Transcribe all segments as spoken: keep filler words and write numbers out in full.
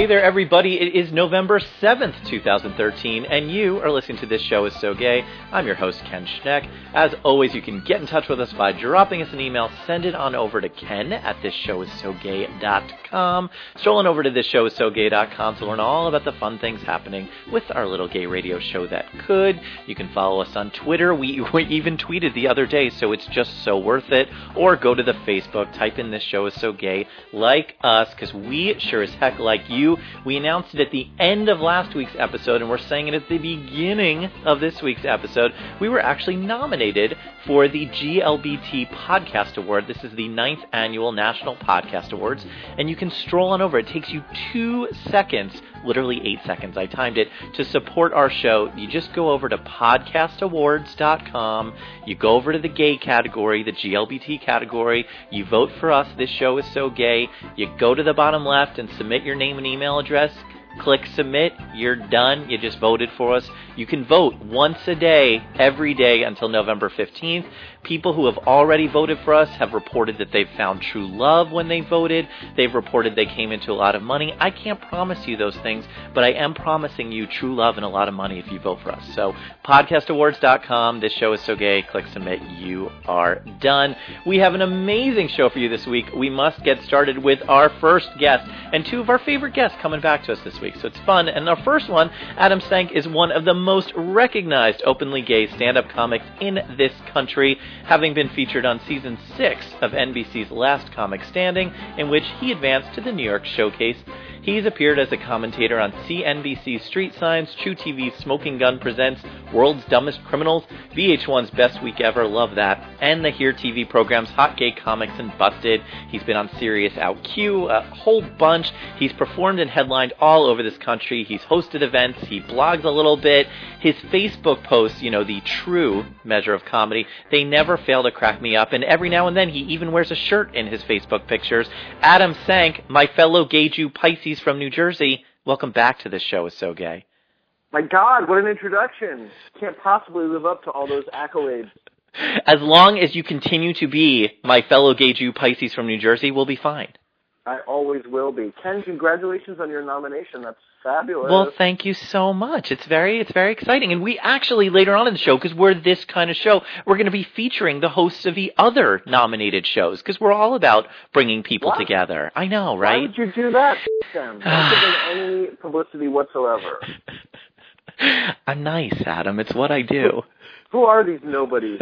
there, everybody. It is November seventh, twenty thirteen, and you are listening to This Show Is So Gay. I'm your host, Ken Schneck. As always, you can get in touch with us by dropping us an email. Send it on over to ken at this show is so gay dot com. Strolling over to this show is so gay dot com to learn all about the fun things happening with our little gay radio show that could. You can follow us on Twitter. We, we even tweeted the other day, so it's just so worth it. Or go to the Facebook, type in This Show Is So Gay, like us, because we sure as heck like you. We announced it at the end of last week's episode, and we're saying it at the beginning of this week's episode. We were actually nominated for the G L B T Podcast Award. This is the ninth annual National Podcast Awards, and you can stroll on over. It takes you two seconds, literally eight seconds, I timed it, to support our show. You just go over to podcast awards dot com, you go over to the gay category, the G L B T category, you vote for us, This Show Is So Gay, you go to the bottom left and submit your name and email address, click submit, you're done, you just voted for us. You can vote once a day, every day until November fifteenth. People who have already voted for us have reported that they've found true love when they voted. They've reported they came into a lot of money. I can't promise you those things, but I am promising you true love and a lot of money if you vote for us. So, podcast awards dot com, This Show Is So Gay, click submit, you are done. We have an amazing show for you this week. We must get started with our first guest, and two of our favorite guests coming back to us this week, so it's fun. And our first one, Adam Stank, is one of the most recognized openly gay stand-up comics in this country, having been featured on season six of N B C's Last Comic Standing, in which he advanced to the New York Showcase. He's appeared as a commentator on C N B C's Street Signs, Chew T V's Smoking Gun Presents World's Dumbest Criminals, V H one's Best Week Ever, love that, and the Here T V programs Hot Gay Comics and Busted. He's been on Sirius Out Q, a whole bunch. He's performed and headlined all over this country. He's hosted events. He blogs a little bit. His Facebook posts, you know, the true measure of comedy, they never fail to crack me up, and every now and then he even wears a shirt in his Facebook pictures. Adam Sank, my fellow gay Jew Pisces from New Jersey, welcome back to This Show Is So Gay. My God, what an introduction. Can't possibly live up to all those accolades. As long as you continue to be my fellow gay Jew Pisces from New Jersey, we'll be fine. I always will be. Ken, congratulations on your nomination. That's fabulous. Well, thank you so much. It's very, it's very exciting. And we actually, later on in the show, because we're this kind of show, we're going to be featuring the hosts of the other nominated shows, because we're all about bringing people what? together. I know, right? Why would you do that, Ken? Don't give them any publicity whatsoever. I'm nice, Adam. It's what I do. Who are these nobodies?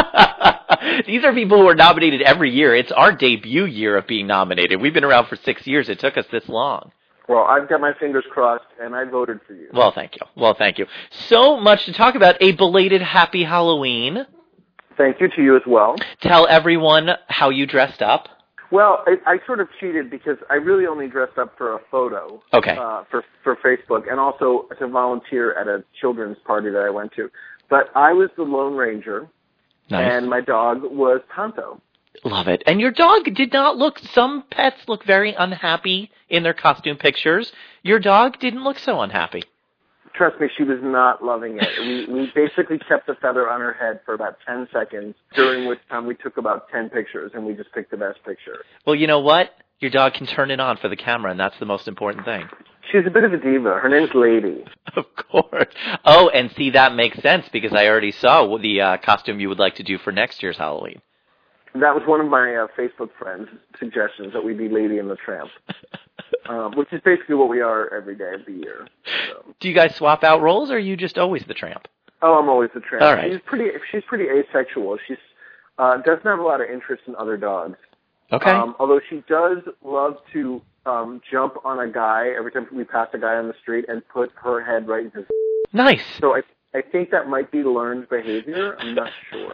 These are people who are nominated every year. It's our debut year of being nominated. We've been around for six years. It took us this long. Well, I've got my fingers crossed, and I voted for you. Well, thank you. Well, thank you. So much to talk about. A belated happy Halloween. Thank you to you as well. Tell everyone how you dressed up. Well, I, I sort of cheated because I really only dressed up for a photo. Okay. Uh, for for Facebook, and also to volunteer at a children's party that I went to. But I was the Lone Ranger. Nice. And my dog was Tonto. Love it. And your dog did not look, some pets look very unhappy in their costume pictures. Your dog didn't look so unhappy. Trust me, she was not loving it. We we basically kept the feather on her head for about ten seconds, during which time we took about ten pictures, and we just picked the best picture. Well, you know what? Your dog can turn it on for the camera, and that's the most important thing. She's a bit of a diva. Her name's Lady. Of course. Oh, and see, that makes sense, because I already saw the uh, costume you would like to do for next year's Halloween. That was one of my uh, Facebook friends' suggestions, that we be Lady and the Tramp, um, which is basically what we are every day of the year. So. Do you guys swap out roles, or are you just always the Tramp? Oh, I'm always the Tramp. All right. She's pretty, she's pretty asexual. She's uh, doesn't have a lot of interest in other dogs. Okay. Um, although she does love to um, jump on a guy every time we pass a guy on the street and put her head right in his. Nice. So I I think that might be learned behavior. I'm not sure.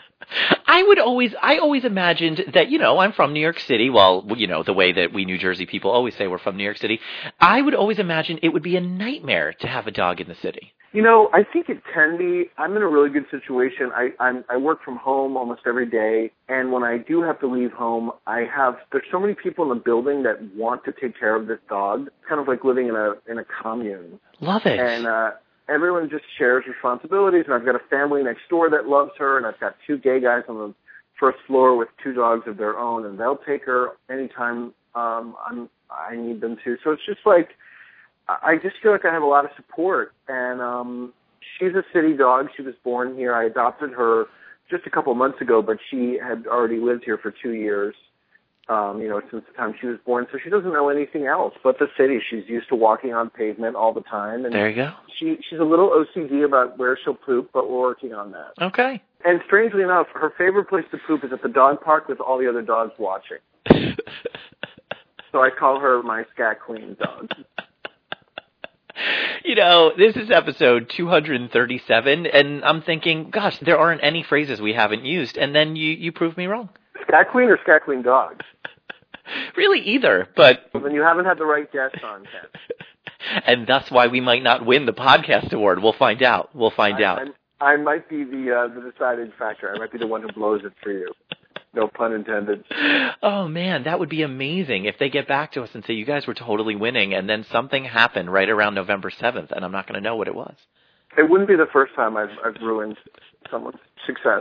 I would always, I always imagined that, you know, I'm from New York City. Well, you know, the way that we New Jersey people always say we're from New York City. I would always imagine it would be a nightmare to have a dog in the city. You know, I think it can be. I'm in a really good situation. I I'm, I work from home almost every day, and when I do have to leave home, I have there's so many people in the building that want to take care of this dog. It's kind of like living in a in a commune. Love it. And uh, everyone just shares responsibilities. And I've got a family next door that loves her, and I've got two gay guys on the first floor with two dogs of their own, and they'll take her anytime um, I'm, I need them to. So it's just like. I just feel like I have a lot of support, and um, she's a city dog. She was born here. I adopted her just a couple months ago, but she had already lived here for two years, um, you know, since the time she was born. So she doesn't know anything else but the city. She's used to walking on pavement all the time. And there you go. She, she's a little O C D about where she'll poop, but we're working on that. Okay. And strangely enough, her favorite place to poop is at the dog park with all the other dogs watching. So I call her my scat queen dog. You know, this is episode two hundred thirty-seven, and I'm thinking, gosh, there aren't any phrases we haven't used, and then you, you proved me wrong. Scat queen or scat queen dog? Really, either, but... Well, then you haven't had the right guest on, Ken. And that's why we might not win the podcast award. We'll find out. We'll find I, out. I'm, I might be the uh, the deciding factor. I might be the one who blows it for you. No pun intended. Oh, man, that would be amazing if they get back to us and say, you guys were totally winning, and then something happened right around November seventh, and I'm not going to know what it was. It wouldn't be the first time I've, I've ruined someone's success.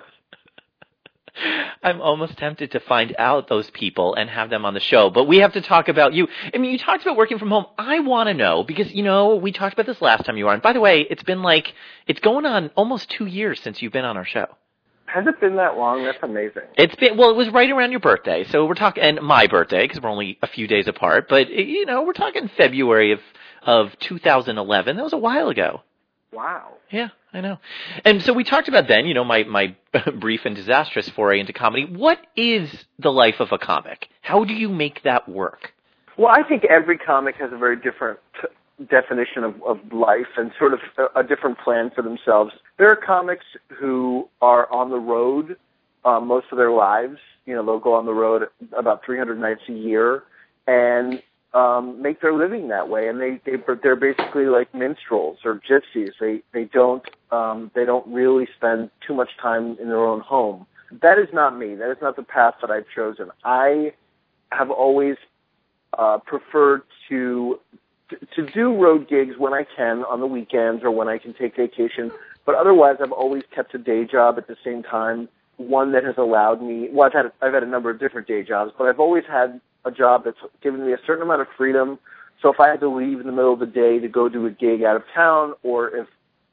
I'm almost tempted to find out those people and have them on the show, but we have to talk about you. I mean, you talked about working from home. I want to know, because, you know, we talked about this last time you were on. By the way, it's been like, it's going on almost two years since you've been on our show. Has it been that long? That's amazing. It's been, well, it was right around your birthday, so we're talking, and my birthday, because we're only a few days apart, but, you know, we're talking February of, of two thousand eleven. That was a while ago. Wow. Yeah, I know. And so we talked about then, you know, my, my brief and disastrous foray into comedy. What is the life of a comic? How do you make that work? Well, I think every comic has a very different definition of, of life and sort of a, a different plan for themselves. There are comics who are on the road uh, most of their lives. You know, they'll go on the road about three hundred nights a year and um, make their living that way. And they, they they're basically like minstrels or gypsies. They they don't um, they don't really spend too much time in their own home. That is not me. That is not the path that I've chosen. I have always uh, preferred to to do road gigs when I can on the weekends or when I can take vacation. But otherwise, I've always kept a day job at the same time, one that has allowed me, well, I've had, I've had a number of different day jobs, but I've always had a job that's given me a certain amount of freedom. So if I had to leave in the middle of the day to go do a gig out of town, or if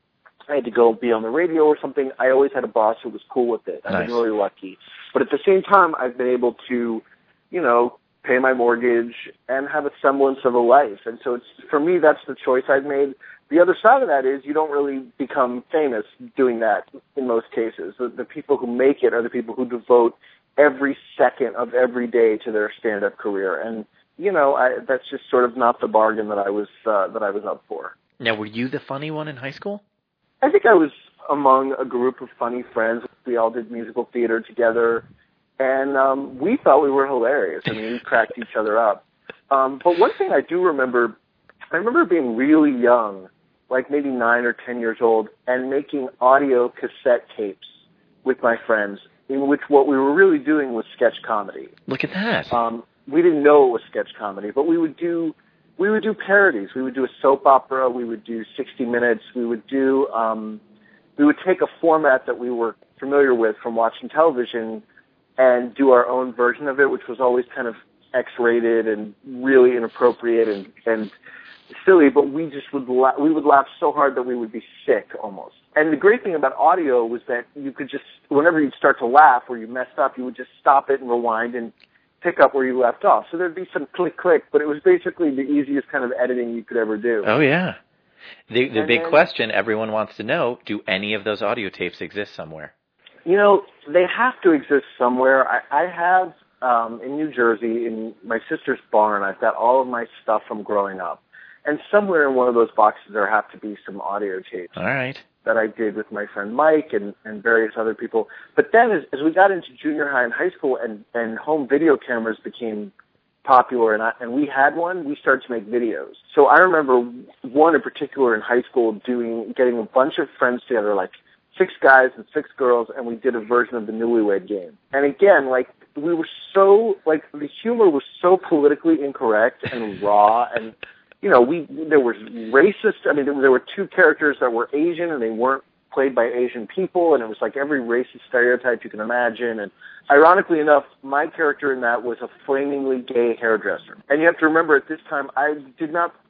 I had to go be on the radio or something, I always had a boss who was cool with it. I've Nice. been really lucky. But at the same time, I've been able to, you know, pay my mortgage and have a semblance of a life. And so it's, for me, that's the choice I've made. The other side of that is you don't really become famous doing that in most cases. The, the people who make it are the people who devote every second of every day to their stand-up career. And, you know, I, that's just sort of not the bargain that I was, uh, that I was up for. Now, were you the funny one in high school? I think I was among a group of funny friends. We all did musical theater together. And um, we thought we were hilarious. I mean, we cracked each other up. Um, but one thing I do remember, I remember being really young, like maybe nine or ten years old, and making audio cassette tapes with my friends, in which what we were really doing was sketch comedy. Look at that. Um, we didn't know it was sketch comedy, but we would do we would do parodies. We would do a soap opera. We would do sixty minutes. We would do um, we would take a format that we were familiar with from watching television and do our own version of it, which was always kind of X-rated and really inappropriate and, and silly, but we just would la- we would laugh so hard that we would be sick almost. And the great thing about audio was that you could just, whenever you'd start to laugh or you messed up, you would just stop it and rewind and pick up where you left off. So there'd be some click-click, but it was basically the easiest kind of editing you could ever do. Oh, yeah. The, the big then, question everyone wants to know, do any of those audio tapes exist somewhere? You know, they have to exist somewhere. I, I have, um, in New Jersey, in my sister's barn, I've got all of my stuff from growing up. And somewhere in one of those boxes there have to be some audio tapes. All right. That I did with my friend Mike and, and various other people. But then as, as we got into junior high and high school and, and home video cameras became popular and, I, and we had one, we started to make videos. So I remember one in particular in high school doing, getting a bunch of friends together, like six guys and six girls, and we did a version of the Newlywed Game. And again, like, we were so, like, the humor was so politically incorrect and raw, and, you know, we, there was racist, I mean, there, there were two characters that were Asian, and they weren't played by Asian people, and it was like every racist stereotype you can imagine, and ironically enough, my character in that was a flamingly gay hairdresser. And you have to remember, at this time, I did not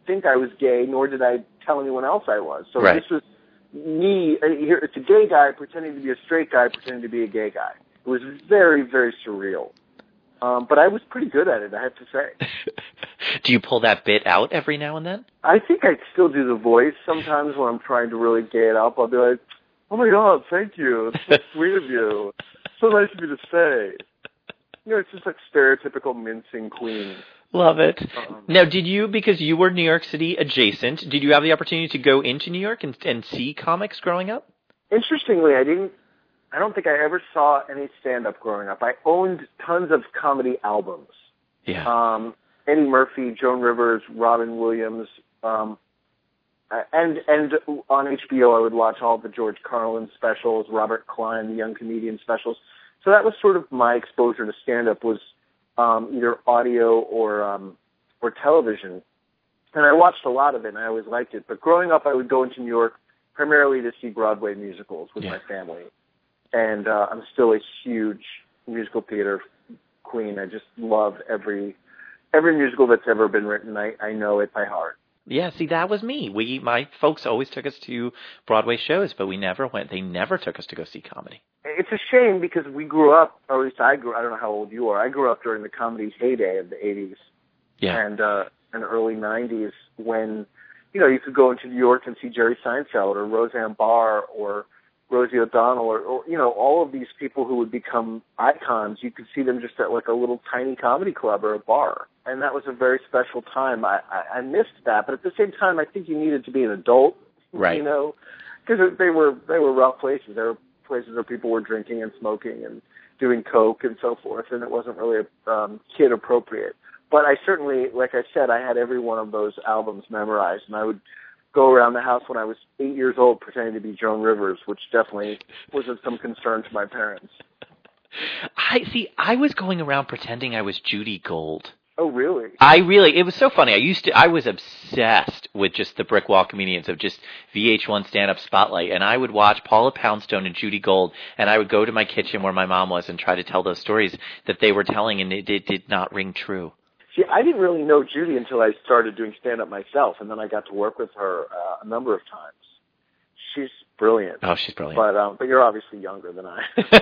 think I was gay, nor did I tell anyone else I was. So right. this was me, uh, here, it's a gay guy pretending to be a straight guy, pretending to be a gay guy. It was very, very surreal. Um, but I was pretty good at it, I have to say. Do you pull that bit out every now and then? I think I still do the voice sometimes when I'm trying to really gay it up. I'll be like, oh my God, thank you. It's so sweet of you. So nice of you to say. You know, it's just like stereotypical mincing queen. Love it. Um, now, did you, because you were New York City adjacent, did you have the opportunity to go into New York and, and see comics growing up? Interestingly, I didn't, I don't think I ever saw any stand-up growing up. I owned tons of comedy albums. Yeah. Um, Eddie Murphy, Joan Rivers, Robin Williams, um, and and on H B O I would watch all the George Carlin specials, Robert Klein, the Young Comedian specials. So that was sort of my exposure to stand-up, was um, either audio or um, or television. And I watched a lot of it, and I always liked it. But growing up, I would go into New York primarily to see Broadway musicals with yeah. my family. And uh, I'm still a huge musical theater queen. I just love every every musical that's ever been written. I, I know it by heart. Yeah, see, that was me. We, my folks always took us to Broadway shows, but we never went. They never took us to go see comedy. It's a shame because we grew up, or at least I grew. I don't know how old you are. I grew up during the comedy heyday of the eighties yeah. and uh, and early nineties, when you know you could go into New York and see Jerry Seinfeld or Roseanne Barr or Rosie O'Donnell, or, or you know all of these people who would become icons. You could see them just at like a little tiny comedy club or a bar, and that was a very special time. I, I, I missed that, but at the same time, I think you needed to be an adult, right? You know, because they were they were rough places. They were places where people were drinking and smoking and doing coke and so forth, and it wasn't really um, kid appropriate. But I certainly, like I said, I had every one of those albums memorized, and I would go around the house when I was eight years old pretending to be Joan Rivers, which definitely was of some concern to my parents. I see. I was going around pretending I was Judy Gold. Oh, really? I really, it was so funny. I used to, I was obsessed with just the brick wall comedians of just V H one stand-up spotlight, and I would watch Paula Poundstone and Judy Gold, and I would go to my kitchen where my mom was and try to tell those stories that they were telling, and it, it did not ring true. See, I didn't really know Judy until I started doing stand-up myself, and then I got to work with her uh, a number of times. She's brilliant. Oh, she's brilliant. But um, but you're obviously younger than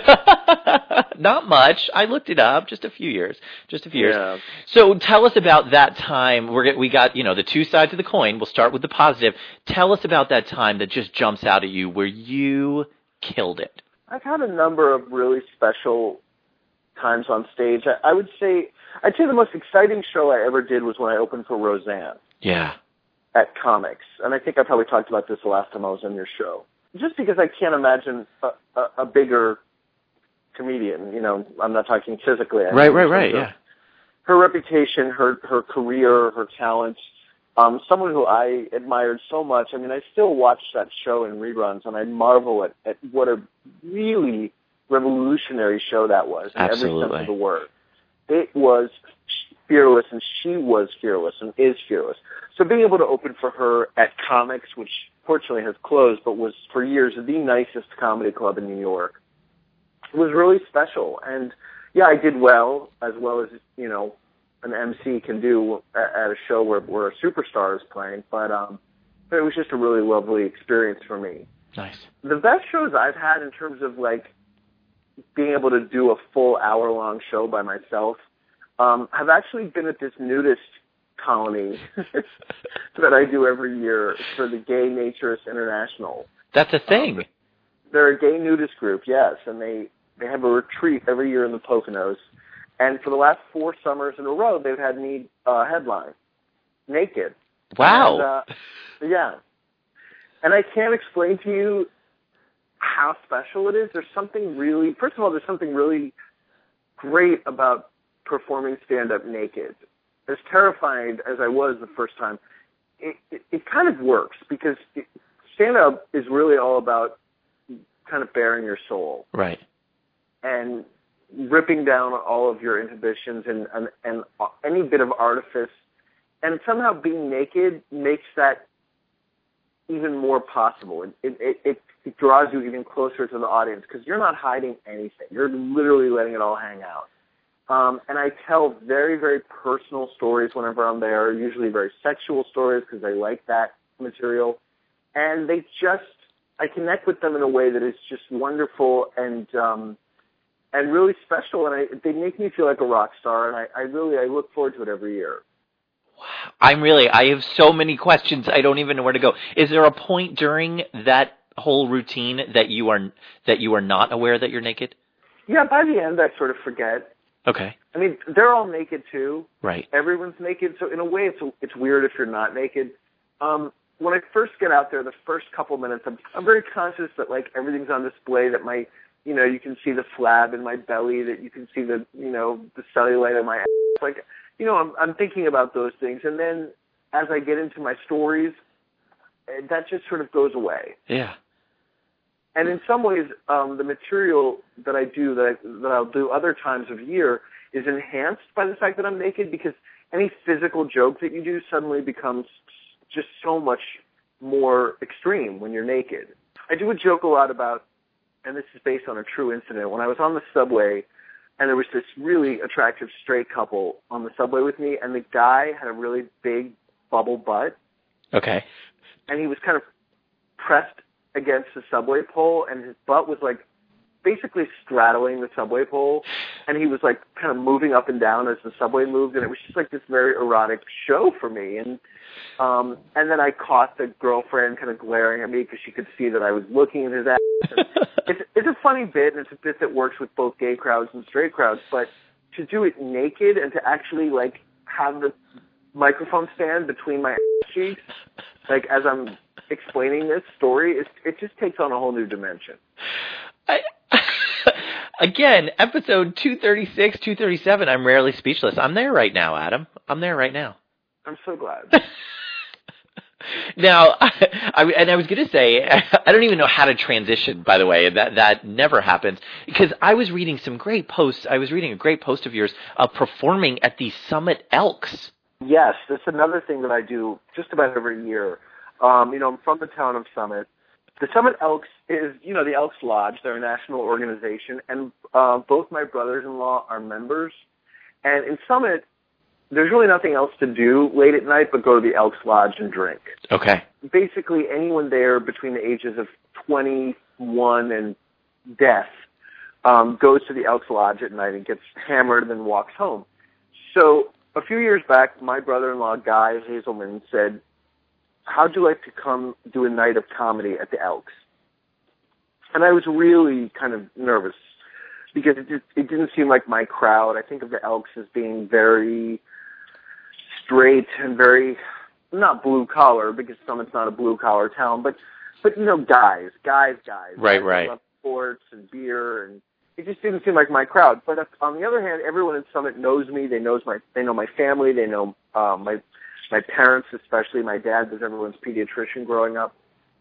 I. Not much. I looked it up. Just a few years. Just a few years. Yeah. So tell us about that time. We're we got you know the two sides of the coin. We'll start with the positive. Tell us about that time that just jumps out at you where you killed it. I've had a number of really special times on stage. I, I would say I'd say the most exciting show I ever did was when I opened for Roseanne. Yeah. At Comics, and I think I probably talked about this the last time I was on your show. Just because I can't imagine a, a, a bigger comedian, you know, I'm not talking physically. I right, mean, right, right, yeah. Her reputation, her her career, her talent, um, someone who I admired so much. I mean, I still watch that show in reruns, and I marvel at, at what a really revolutionary show that was in Absolutely. every sense of the word. It was fearless, and she was fearless and is fearless. So being able to open for her at Comics, which fortunately has closed, but was for years the nicest comedy club in New York, was really special. And yeah, I did well, as well as, you know, an M C can do at a show where, where a superstar is playing, but um, but it was just a really lovely experience for me. Nice. The best shows I've had in terms of like being able to do a full hour-long show by myself um, have actually been at this nudist colony that I do every year for the Gay Naturists International. That's a thing. Um, they're a gay nudist group, yes, and they, they have a retreat every year in the Poconos. And for the last four summers in a row, they've had me uh, headline, naked. Wow. And, uh, yeah. And I can't explain to you how special it is. There's something really, first of all, there's something really great about performing stand-up naked. As terrified as I was the first time, it, it, it kind of works because it, stand-up is really all about kind of bearing your soul. Right. And ripping down all of your inhibitions and, and, and any bit of artifice. And somehow being naked makes that even more possible. It, it, it, it draws you even closer to the audience because you're not hiding anything. You're literally letting it all hang out. Um, and I tell very, very personal stories whenever I'm there, usually very sexual stories because I like that material. And they just, I connect with them in a way that is just wonderful and um, and really special. And I, they make me feel like a rock star. And I, I really, I look forward to it every year. Wow. I'm really, I have so many questions. I don't even know where to go. Is there a point during that whole routine that you are that you are not aware that you're naked? Yeah, by the end, I sort of forget. Okay. I mean, they're all naked too. Right. Everyone's naked, so in a way, it's it's weird if you're not naked. Um, when I first get out there, the first couple minutes, I'm I'm very conscious that like everything's on display. That my, you know, you can see the flab in my belly. That you can see the, you know, the cellulite in my ass. Like, you know, I'm I'm thinking about those things, and then as I get into my stories, that just sort of goes away. Yeah. And in some ways, um, the material that I do, that, I, that I'll do other times of year, is enhanced by the fact that I'm naked, because any physical joke that you do suddenly becomes just so much more extreme when you're naked. I do a joke a lot about, and this is based on a true incident, when I was on the subway, and there was this really attractive straight couple on the subway with me, and the guy had a really big bubble butt. Okay. And he was kind of pressed against the subway pole, and his butt was like basically straddling the subway pole, and he was like kind of moving up and down as the subway moved, and it was just like this very erotic show for me. And um, and then I caught the girlfriend kind of glaring at me because she could see that I was looking at his ass. And it's it's a funny bit, and it's a bit that works with both gay crowds and straight crowds, but to do it naked and to actually like have the microphone stand between my ass cheeks, like as I'm explaining this story, it, it just takes on a whole new dimension. I, again, episode two thirty-six, two thirty-seven, I'm rarely speechless. I'm there right now, Adam. I'm there right now. I'm so glad. Now, I, I, and I was going to say, I don't even know how to transition, by the way. That that never happens. Because I was reading some great posts. I was reading a great post of yours uh, performing at the Summit Elks. Yes, that's another thing that I do just about every year. Um, you know, I'm from the town of Summit. The Summit Elks is, you know, the Elks Lodge. They're a national organization, and uh, both my brothers-in-law are members. And in Summit, there's really nothing else to do late at night but go to the Elks Lodge and drink. Okay. Basically, anyone there between the ages of twenty-one and death um, goes to the Elks Lodge at night and gets hammered and then walks home. So a few years back, my brother-in-law, Guy Hazelman, said, how'd you like to come do a night of comedy at the Elks? And I was really kind of nervous because it, just, it didn't seem like my crowd. I think of the Elks as being very straight and very, not blue-collar, because Summit's not a blue-collar town, but, but you know, guys, guys, guys. Right, guys right. Love sports and beer, and it just didn't seem like my crowd. But on the other hand, everyone in Summit knows me. They knows my, they know my family. They know um, my my parents, especially. My dad was everyone's pediatrician growing up.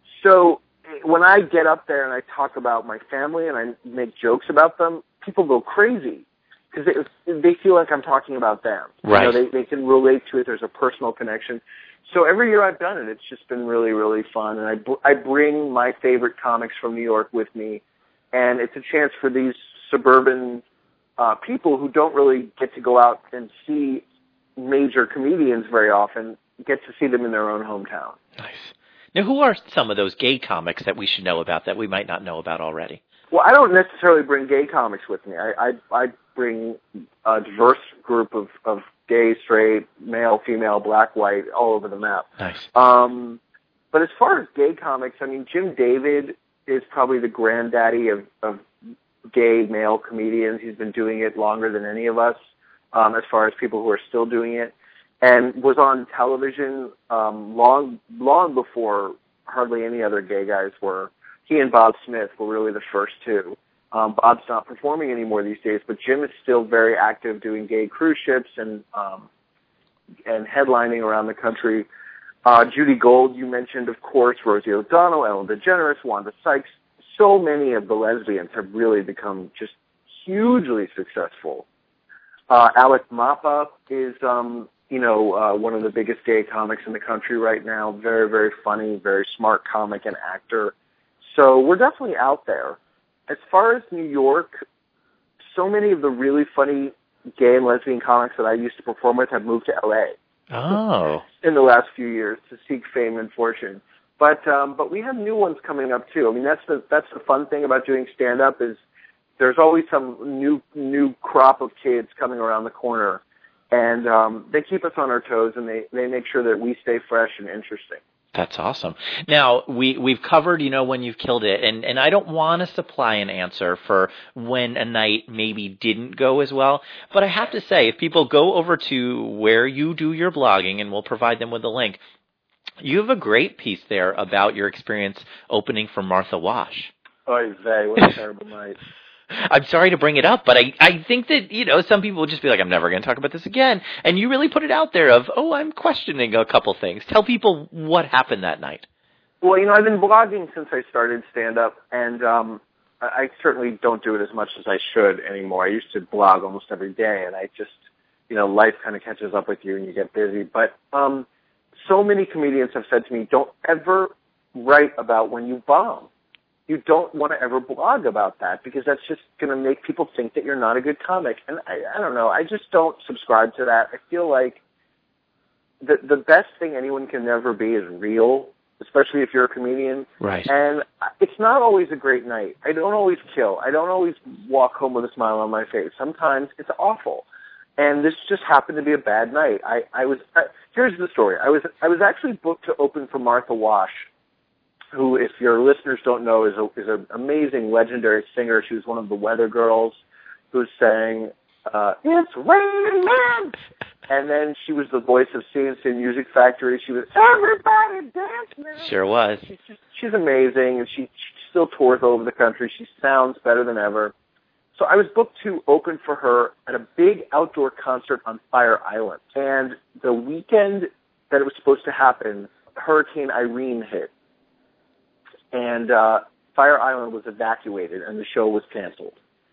So when I get up there and I talk about my family and I make jokes about them, people go crazy because they, they feel like I'm talking about them. Right. You know, they, they can relate to it. There's a personal connection. So every year I've done it, it's just been really, really fun. And I, I bring my favorite comics from New York with me, and it's a chance for these suburban uh, people who don't really get to go out and see major comedians very often, get to see them in their own hometown. Nice. Now, who are some of those gay comics that we should know about that we might not know about already? Well, I don't necessarily bring gay comics with me. I I, I bring a diverse group of, of gay, straight, male, female, black, white, all over the map. Nice. Um, but as far as gay comics, I mean, Jim David is probably the granddaddy of, of gay male comedians. He's been doing it longer than any of us, um, as far as people who are still doing it, and was on television um, long long before hardly any other gay guys were. He and Bob Smith were really the first two. Um, Bob's not performing anymore these days, but Jim is still very active doing gay cruise ships and um, and headlining around the country. Uh, Judy Gold, you mentioned, of course, Rosie O'Donnell, Ellen DeGeneres, Wanda Sykes. So many of the lesbians have really become just hugely successful. Uh, Alec Mapa is, um, you know, uh, one of the biggest gay comics in the country right now. Very, very funny, very smart comic and actor. So we're definitely out there. As far as New York, so many of the really funny gay and lesbian comics that I used to perform with have moved to L A. Oh. In the last few years to seek fame and fortune. But um, but we have new ones coming up too. I mean, that's the that's the fun thing about doing stand up is there's always some new new crop of kids coming around the corner, and um, they keep us on our toes, and they, they make sure that we stay fresh and interesting. That's awesome. Now, we, we've covered, you know, when you've killed it, and, and I don't want to supply an answer for when a night maybe didn't go as well, but I have to say, if people go over to where you do your blogging, and we'll provide them with a link, you have a great piece there about your experience opening for Martha Wash. Oy vey, what a terrible night. I'm sorry to bring it up, but I, I think that, you know, some people will just be like, I'm never going to talk about this again. And you really put it out there of, oh, I'm questioning a couple things. Tell people what happened that night. Well, you know, I've been blogging since I started stand-up, and um, I certainly don't do it as much as I should anymore. I used to blog almost every day, and I just, you know, life kind of catches up with you and you get busy. But um, so many comedians have said to me, don't ever write about when you bomb. You don't want to ever blog about that because that's just going to make people think that you're not a good comic. And I, I don't know. I just don't subscribe to that. I feel like the the best thing anyone can ever be is real, especially if you're a comedian. Right. And it's not always a great night. I don't always kill. I don't always walk home with a smile on my face. Sometimes it's awful. And this just happened to be a bad night. I, I was I, here's the story. I was I was actually booked to open for Martha Wash, who, if your listeners don't know, is a, is an amazing, legendary singer. She was one of the Weather Girls who sang, uh, It's Raining Men! And then she was the voice of C and C Music Factory. She was, Everybody Dance Now! Sure was. She's, just, she's amazing, and she, she still tours all over the country. She sounds better than ever. So I was booked to open for her at a big outdoor concert on Fire Island. And the weekend that it was supposed to happen, Hurricane Irene hit. And uh, Fire Island was evacuated, and the show was canceled.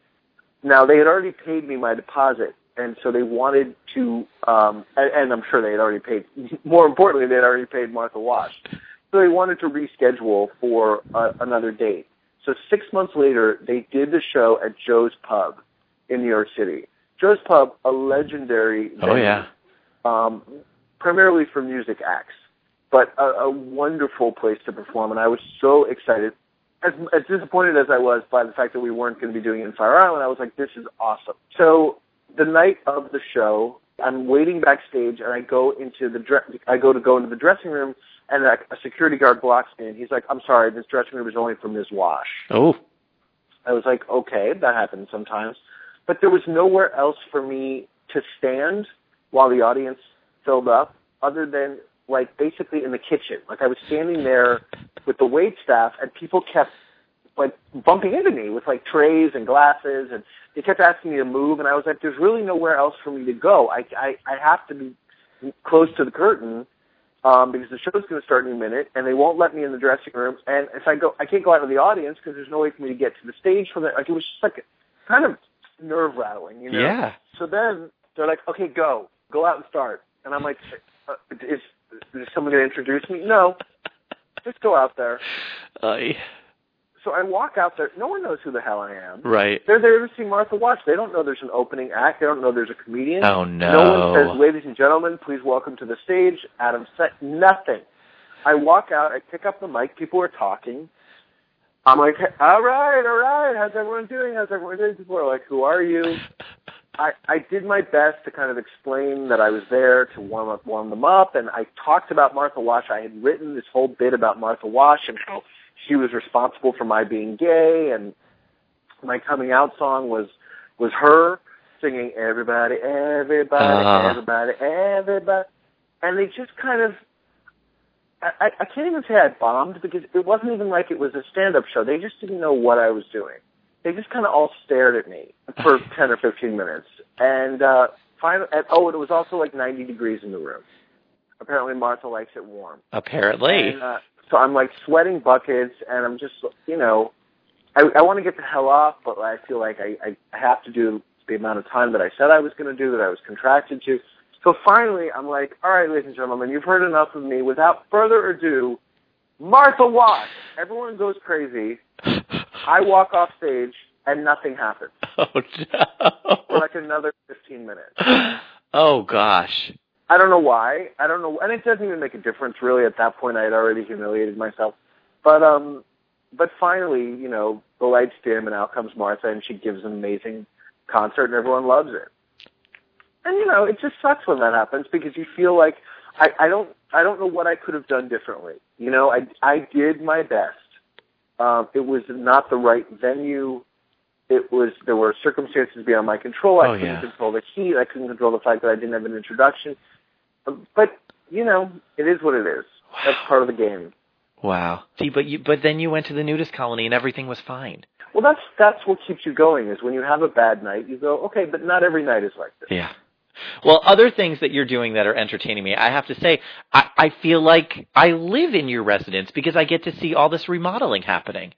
Now, they had already paid me my deposit, and so they wanted to, um, and, and I'm sure they had already paid, more importantly, they had already paid Martha Wash. So they wanted to reschedule for uh, another date. So six months later, they did the show at Joe's Pub in New York City. Joe's Pub, a legendary venue, Oh, yeah. um, primarily for music acts. But a, a wonderful place to perform, and I was so excited. As, as disappointed as I was by the fact that we weren't going to be doing it in Fire Island, I was like, this is awesome. So the night of the show, I'm waiting backstage, and I go into the dre- I go to go into the dressing room, and a, a security guard blocks me, and he's like, I'm sorry, this dressing room is only for Miz Wash. Oh. I was like, okay, that happens sometimes. But there was nowhere else for me to stand while the audience filled up other than like basically in the kitchen. Like I was standing there with the wait staff and people kept like bumping into me with like trays and glasses and they kept asking me to move and I was like, there's really nowhere else for me to go. I, I, I have to be close to the curtain um, because the show's going to start in a minute and they won't let me in the dressing room. And if I go, I can't go out of the audience because there's no way for me to get to the stage from it. Like it was just like kind of nerve rattling, you know? Yeah. So then they're like, okay, go, go out and start. And I'm like, uh, is, is someone going to introduce me? No. Just go out there. Uh, so I walk out there. No one knows who the hell I am. right. They're there to see Martha Wash. They don't know there's an opening act. They don't know there's a comedian. Oh, no. No one says, ladies and gentlemen, please welcome to the stage, Adam Set. Nothing. I walk out. I pick up the mic. People are talking. I'm like, all right, all right. How's everyone doing? How's everyone doing? People are like, who are you? I, I did my best to kind of explain that I was there to warm up, warm them up, and I talked about Martha Wash. I had written this whole bit about Martha Wash and how she was responsible for my being gay, and my coming out song was was her singing "Everybody, Everybody, uh. Everybody, Everybody," and they just kind of. I, I can't even say I bombed because it wasn't even like it was a stand-up show. They just didn't know what I was doing. They just kind of all stared at me for ten or fifteen minutes. And uh, finally, and, oh, and it was also like ninety degrees in the room. Apparently Martha likes it warm. Apparently. And, uh, so I'm like sweating buckets, and I'm just, you know, I, I want to get the hell off, but I feel like I, I have to do the amount of time that I said I was going to do, that I was contracted to. So finally, I'm like, all right, ladies and gentlemen, you've heard enough of me. Without further ado, Martha Wash. Everyone goes crazy. I walk off stage, and nothing happens. Oh, no. For like another fifteen minutes. Oh, gosh. I don't know why. I don't know. And it doesn't even make a difference, really. At that point, I had already humiliated myself. But um, but finally, you know, the lights dim, and out comes Martha, and she gives an amazing concert, and everyone loves it. And, you know, it just sucks when that happens because you feel like I, I don't I don't know what I could have done differently. You know, I, I did my best. Um, it was not the right venue. It was there were circumstances beyond my control. I Oh, couldn't yeah. control the heat. I couldn't control the fact that I didn't have an introduction. But, you know, it is what it is. Wow. That's part of the game. Wow. See, but you, but then you went to the nudist colony and everything was fine. Well, that's that's what keeps you going is when you have a bad night, you go, okay, but not every night is like this. Yeah. Well, other things that you're doing that are entertaining me, I have to say, I, I feel like I live in your residence because I get to see all this remodeling happening.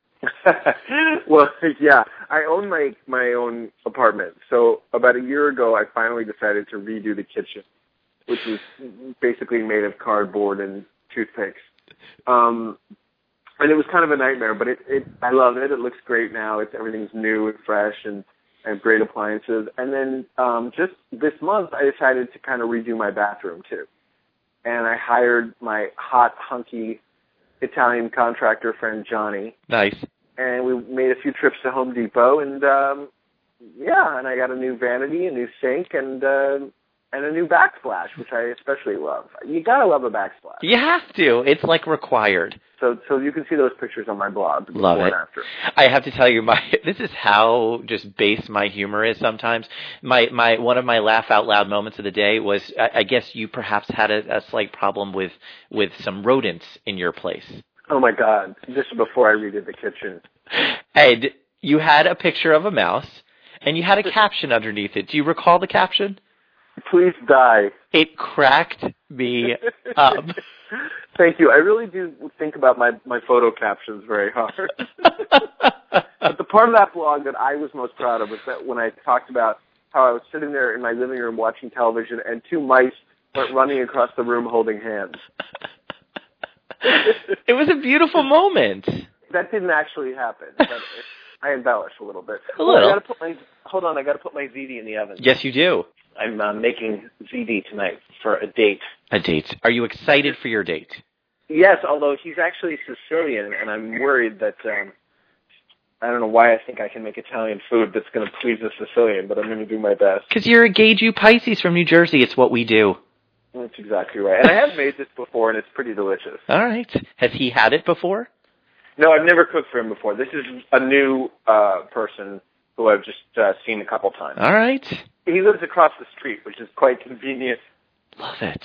Well, yeah, I own my, my own apartment. So about a year ago, I finally decided to redo the kitchen, which was basically made of cardboard and toothpicks. Um, and it was kind of a nightmare, but it, it I love it. It looks great now. It's everything's new and fresh and, and great appliances. And then um, just this month, I decided to kind of redo my bathroom too. And I hired my hot, hunky Italian contractor friend Johnny. Nice. And we made a few trips to Home Depot, and um, yeah, and I got a new vanity, a new sink, and uh, and a new backsplash, which I especially love. You gotta love a backsplash. You have to. It's like required. So so you can see those pictures on my blog. Love before it. And after. I have to tell you, my this is how just base my humor is sometimes. My my one of my laugh out loud moments of the day was I, I guess you perhaps had a, a slight problem with with some rodents in your place. Oh my God! This is before I redid the kitchen. And you had a picture of a mouse, and you had a caption underneath it. Do you recall the caption? Please die. It cracked me up. Thank you. I really do think about my, my photo captions very hard. But the part of that blog that I was most proud of was that when I talked about how I was sitting there in my living room watching television and two mice went running across the room holding hands. It was a beautiful moment. That didn't actually happen, but it, I embellished a little bit. A little. Oh, I gotta put my, hold on, I got to put my Z D in the oven. Yes, you do. I'm uh, making Z D tonight for a date. A date. Are you excited for your date? Yes, although he's actually Sicilian, and I'm worried that, um, I don't know why I think I can make Italian food that's going to please a Sicilian, but I'm going to do my best. Because you're a gay Jew Pisces from New Jersey. It's what we do. That's exactly right. And I have made this before, and it's pretty delicious. All right. Has he had it before? No, I've never cooked for him before. This is a new uh, person who I've just uh, seen a couple times. All right. He lives across the street, which is quite convenient. Love it.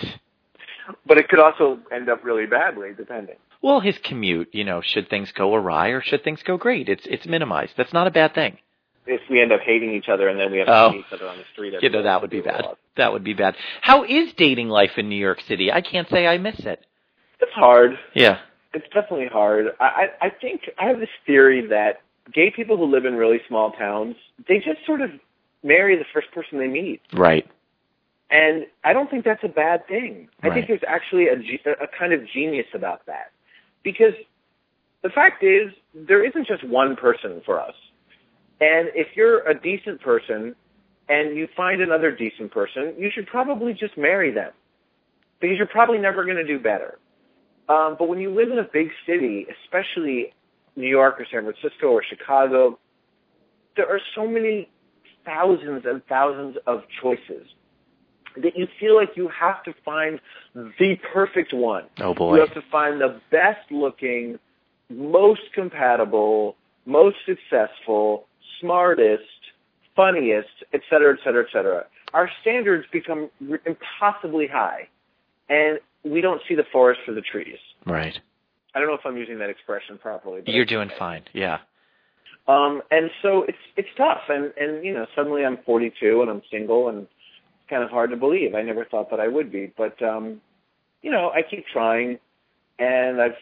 But it could also end up really badly, depending. Well, his commute, you know, should things go awry or should things go great? It's it's minimized. That's not a bad thing. If we end up hating each other and then we have Oh. to see each other on the street. You know, that would be bad. That would be bad. How is dating life in New York City? I can't say I miss it. It's hard. Yeah. It's definitely hard. I, I I think I have this theory that gay people who live in really small towns, they just sort of marry the first person they meet. Right. And I don't think that's a bad thing. I Right. think there's actually a, ge- a kind of genius about that. Because the fact is, there isn't just one person for us. And if you're a decent person and you find another decent person, you should probably just marry them. Because you're probably never going to do better. Um, but when you live in a big city, especially New York or San Francisco or Chicago, there are so many thousands and thousands of choices that you feel like you have to find the perfect one. Oh, boy. You have to find the best looking, most compatible, most successful, smartest, funniest, et cetera, et cetera, et cetera. Our standards become impossibly high, and we don't see the forest for the trees. Right. I don't know if I'm using that expression properly. But You're doing fine. Yeah. Um, and so it's it's tough, and, and you know, suddenly I'm forty-two and I'm single, and it's kind of hard to believe. I never thought that I would be, but um, you know, I keep trying, and I've,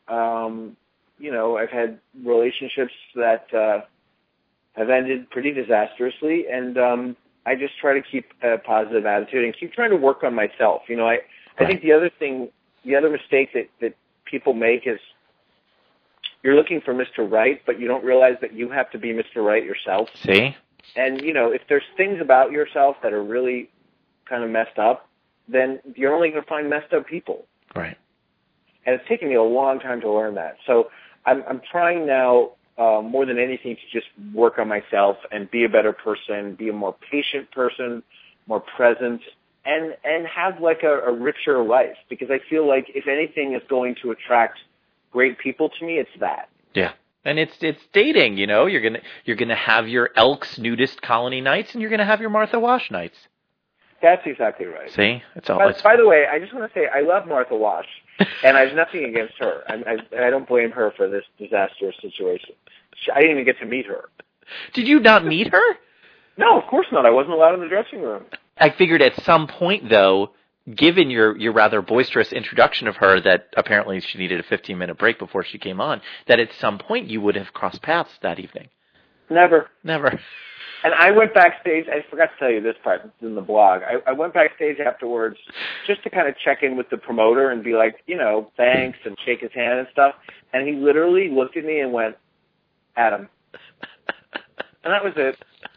um, you know, I've had relationships that uh, have ended pretty disastrously, and um, I just try to keep a positive attitude and keep trying to work on myself. You know, I, I Right. think the other thing, the other mistake that, that people make is you're looking for Mister Right, but you don't realize that you have to be Mister Right yourself. See? And, you know, if there's things about yourself that are really kind of messed up, then you're only going to find messed up people. Right. And it's taken me a long time to learn that. So I'm, I'm trying now, uh, more than anything, to just work on myself and be a better person, be a more patient person, more present, and, and have like a, a richer life. Because I feel like if anything is going to attract great people to me, it's that. Yeah. And it's it's dating, you know. You're gonna you're gonna have your Elks nudist colony nights, and you're gonna have your Martha Wash nights. That's exactly right. See, it's all. By, it's... by the way, I just want to say I love Martha Wash, and I have nothing against her. I, I, I don't blame her for this disastrous situation. She, I didn't even get to meet her. Did you not meet her? No, of course not. I wasn't allowed in the dressing room. I figured at some point, though, given your, your rather boisterous introduction of her, that apparently she needed a fifteen-minute break before she came on, that at some point you would have crossed paths that evening. Never. Never. And I went backstage. I forgot to tell you this part. It's in the blog. I, I went backstage afterwards just to kind of check in with the promoter and be like, you know, thanks, and shake his hand and stuff. And he literally looked at me and went, Adam. And that was it.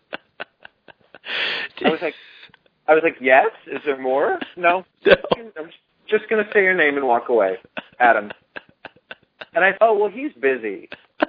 I was like, I was like, yes? Is there more? No. No. I'm just going to say your name and walk away. Adam. And I thought, oh, well, he's busy.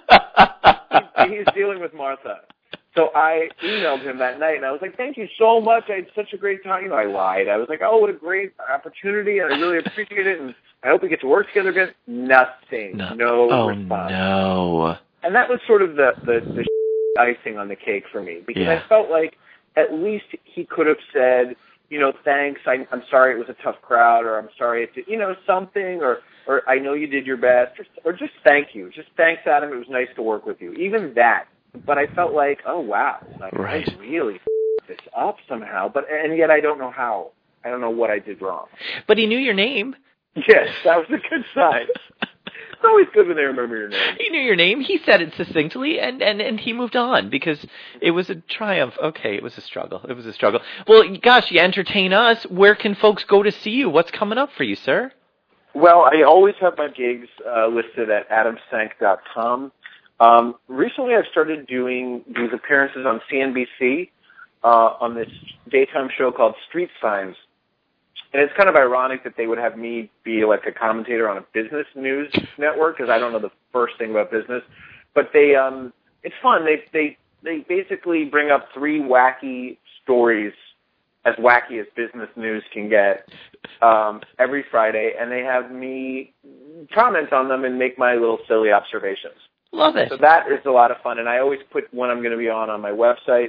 he, he's dealing with Martha. So I emailed him that night, and I was like, thank you so much. I had such a great time. You know, I lied. I was like, oh, what a great opportunity, and I really appreciate it, and I hope we get to work together again. Nothing. No, no oh, response. no. And that was sort of the, the, the icing on the cake for me, because yeah. I felt like at least he could have said, you know, thanks, I, I'm sorry it was a tough crowd, or I'm sorry, it did, you know, something, or, or I know you did your best, or, or just thank you. Just thanks, Adam, it was nice to work with you. Even that. But I felt like, oh, wow, like, right. I really f***ed this up somehow, but and yet I don't know how. I don't know what I did wrong. But he knew your name. Yes, that was a good sign. It's always good when they remember your name. He knew your name. He said it succinctly, and, and, and he moved on because it was a triumph. Okay, it was a struggle. It was a struggle. Well, gosh, you entertain us. Where can folks go to see you? What's coming up for you, sir? Well, I always have my gigs uh, listed at adam sank dot com. Um, recently, I've started doing these appearances on C N B C uh, on this daytime show called Street Signs. And it's kind of ironic that they would have me be like a commentator on a business news network, because I don't know the first thing about business. But they, um, it's fun. They they they basically bring up three wacky stories, as wacky as business news can get, um, every Friday, and they have me comment on them and make my little silly observations. Love it. So that is a lot of fun, and I always put when I'm going to be on on my website.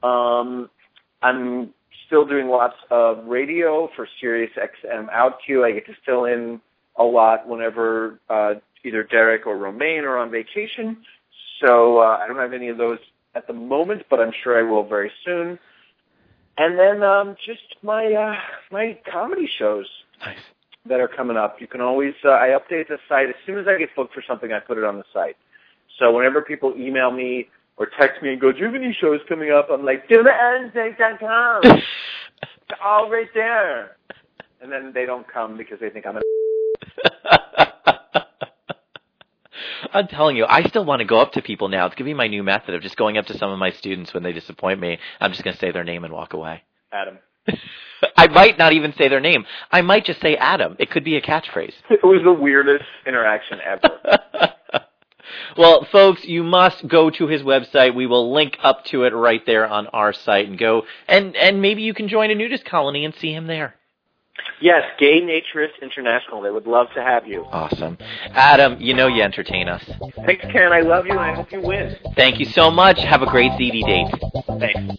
Um, I'm still doing lots of radio for Sirius X M OutQ. I get to fill in a lot whenever uh, either Derek or Romaine are on vacation. So uh, I don't have any of those at the moment, but I'm sure I will very soon. And then um, just my uh, my comedy shows. Nice. That are coming up. You can always uh, I update the site as soon as I get booked for something. I put it on the site. So whenever people email me or text me and go, do you have any shows coming up? I'm like, do the adam sank dot com. It's all right there. And then they don't come because they think I'm an I'm telling you, I still want to go up to people now. It's going to be my new method of just going up to some of my students when they disappoint me. I'm just going to say their name and walk away. Adam. I might not even say their name. I might just say Adam. It could be a catchphrase. It was the weirdest interaction ever. Well, folks, you must go to his website. We will link up to it right there on our site and go. And, and maybe you can join a nudist colony and see him there. Yes, Gay Naturist International. They would love to have you. Awesome. Adam, you know you entertain us. Thanks, Ken. I love you, and I hope you win. Thank you so much. Have a great Z D date. Thanks.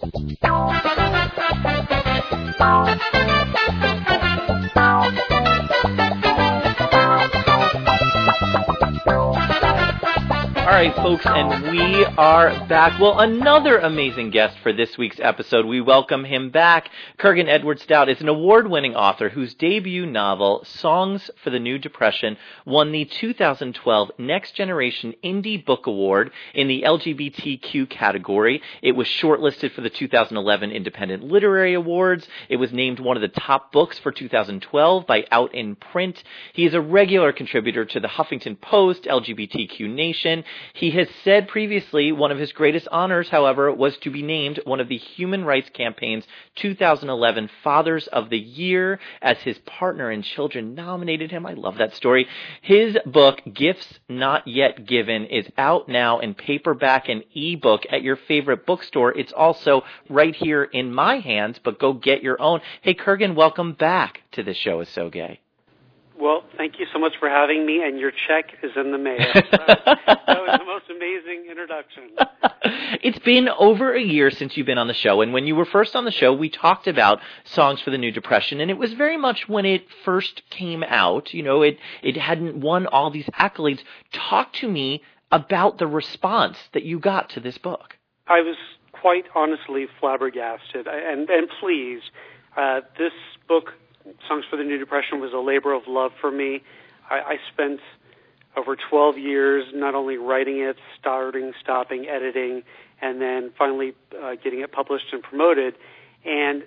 All right, folks, and we are back. Well, another amazing guest for this week's episode. We welcome him back. Kurgan Edward Stout is an award-winning author whose debut novel, Songs for the New Depression, won the two thousand twelve Next Generation Indie Book Award in the L G B T Q category. It was shortlisted for the two thousand eleven Independent Literary Awards. It was named one of the top books for two thousand twelve by Out in Print. He is a regular contributor to the Huffington Post, L G B T Q Nation. He has said previously one of his greatest honors, however, was to be named one of the Human Rights Campaign's two thousand eleven Fathers of the Year, as his partner and children nominated him. I love that story. His book, Gifts Not Yet Given, is out now in paperback and ebook at your favorite bookstore. It's also right here in my hands, but go get your own. Hey, Kurgan, welcome back to The Show Is So Gay. Well, thank you so much for having me, and your check is in the mail. So that was the most amazing introduction. It's been over a year since you've been on the show, and when you were first on the show, we talked about Songs for the New Depression, and it was very much when it first came out. You know, it, it hadn't won all these accolades. Talk to me about the response that you got to this book. I was quite honestly flabbergasted and, and pleased. Uh, this book, Songs for the New Depression, was a labor of love for me. I, I spent over twelve years not only writing it, starting, stopping, editing, and then finally uh, getting it published and promoted. And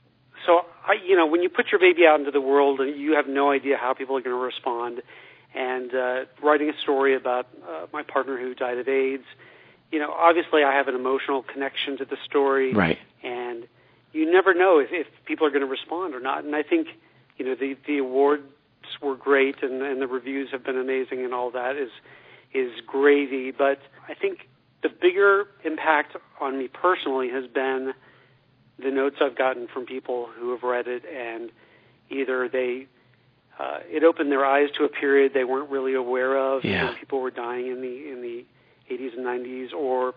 so, I, you know, when you put your baby out into the world and you have no idea how people are going to respond, and uh, writing a story about uh, my partner who died of AIDS, you know, obviously I have an emotional connection to the story. Right. And you never know if, if people are going to respond or not. And I think, you know, the, the awards were great and, and the reviews have been amazing and all that is is gravy. But I think the bigger impact on me personally has been the notes I've gotten from people who have read it, and either they uh, it opened their eyes to a period they weren't really aware of yeah. when people were dying in the in the eighties and nineties, or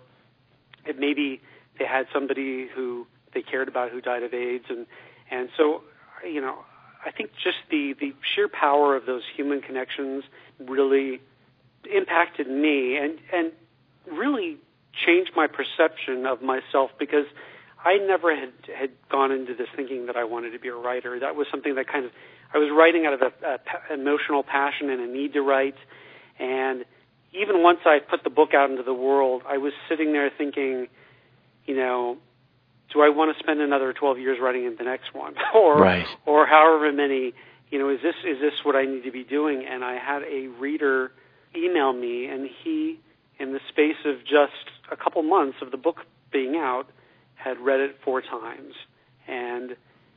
it maybe they had somebody who they cared about who died of AIDS, and and so, you know, I think just the, the sheer power of those human connections really impacted me and, and really changed my perception of myself, because I never had, had gone into this thinking that I wanted to be a writer. That was something that kind of, I was writing out of an emotional passion and a need to write, and even once I put the book out into the world, I was sitting there thinking, you know, do I want to spend another twelve years writing in the next one, or right. or however many? You know, is this is this what I need to be doing? And I had a reader email me, and he, in the space of just a couple months of the book being out, had read it four times, and